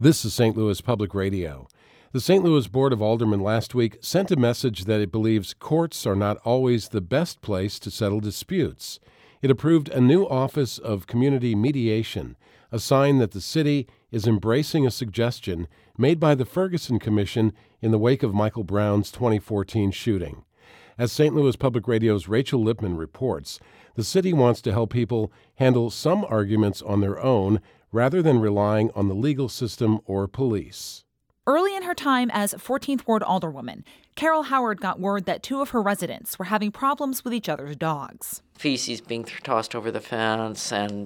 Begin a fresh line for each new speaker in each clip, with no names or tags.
This is St. Louis Public Radio. The St. Louis Board of Aldermen last week sent a message that it believes courts are not always the best place to settle disputes. It approved a new Office of Community Mediation, a sign that the city is embracing a suggestion made by the Ferguson Commission in the wake of Michael Brown's 2014 shooting. As St. Louis Public Radio's Rachel Lippman reports, the city wants to help people handle some arguments on their own rather than relying on the legal system or police.
Early in her time as 14th Ward Alderwoman, Carol Howard got word that two of her residents were having problems with each other's dogs.
Feces being tossed over the fence, and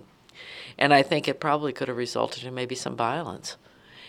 I think it probably could have resulted in maybe some violence.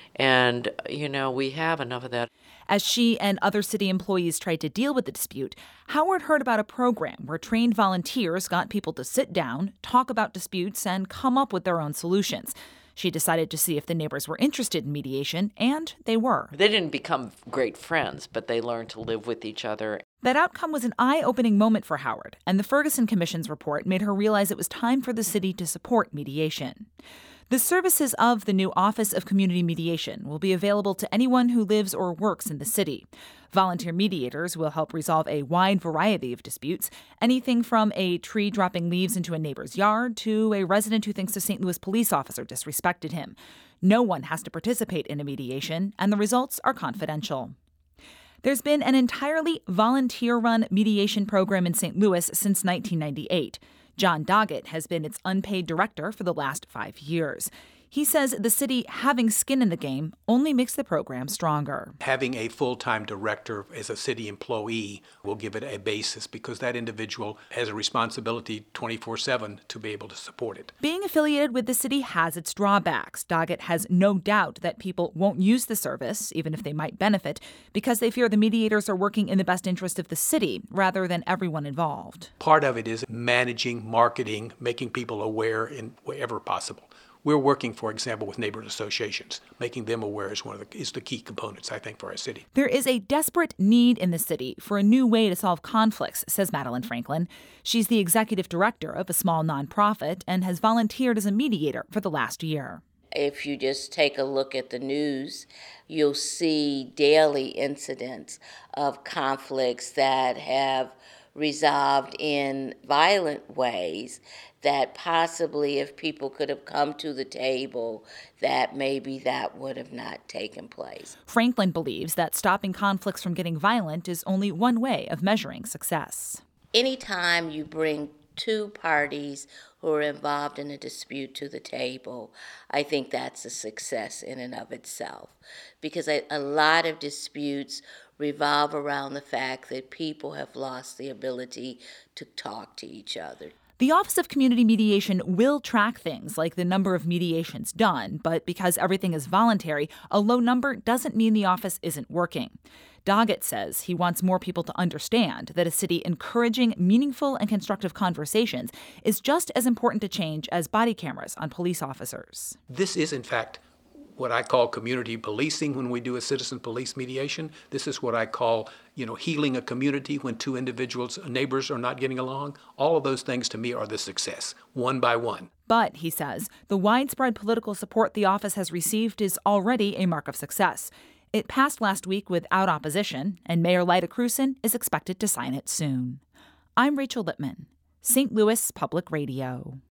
And, we have enough of that.
As she and other city employees tried to deal with the dispute, Howard heard about a program where trained volunteers got people to sit down, talk about disputes, and come up with their own solutions. She decided to see if the neighbors were interested in mediation, and they were.
They didn't become great friends, but they learned to live with each other.
That outcome was an eye-opening moment for Howard, and the Ferguson Commission's report made her realize it was time for the city to support mediation. The services of the new Office of Community Mediation will be available to anyone who lives or works in the city. Volunteer mediators will help resolve a wide variety of disputes, anything from a tree dropping leaves into a neighbor's yard to a resident who thinks a St. Louis police officer disrespected him. No one has to participate in a mediation, and the results are confidential. There's been an entirely volunteer-run mediation program in St. Louis since 1998. John Doggett has been its unpaid director for the last 5 years. He says the city having skin in the game only makes the program stronger.
Having a full-time director as a city employee will give it a basis because that individual has a responsibility 24/7 to be able to support it.
Being affiliated with the city has its drawbacks. Doggett has no doubt that people won't use the service, even if they might benefit, because they fear the mediators are working in the best interest of the city rather than everyone involved.
Part of it is managing, marketing, making people aware in wherever possible. We're working, for example, with neighborhood associations. Making them aware is the key components, I think, for our city.
There is a desperate need in the city for a new way to solve conflicts, says Madeline Franklin. She's the executive director of a small nonprofit and has volunteered as a mediator for the last year.
If you just take a look at the news, you'll see daily incidents of conflicts that have resolved in violent ways that possibly if people could have come to the table, that maybe that would have not taken place.
Franklin believes that stopping conflicts from getting violent is only one way of measuring success.
Anytime you bring two parties who are involved in a dispute to the table, I think that's a success in and of itself. Because a lot of disputes revolve around the fact that people have lost the ability to talk to each other.
The Office of Community Mediation will track things like the number of mediations done, but because everything is voluntary, a low number doesn't mean the office isn't working. Doggett says he wants more people to understand that a city encouraging meaningful and constructive conversations is just as important to change as body cameras on police officers.
This is, in fact, what I call community policing when we do a citizen police mediation. This is what I call, healing a community when two individuals, neighbors are not getting along. All of those things to me are the success, one by one.
But, he says, the widespread political support the office has received is already a mark of success. It passed last week without opposition, and Mayor Lyda Krewson is expected to sign it soon. I'm Rachel Lippman, St. Louis Public Radio.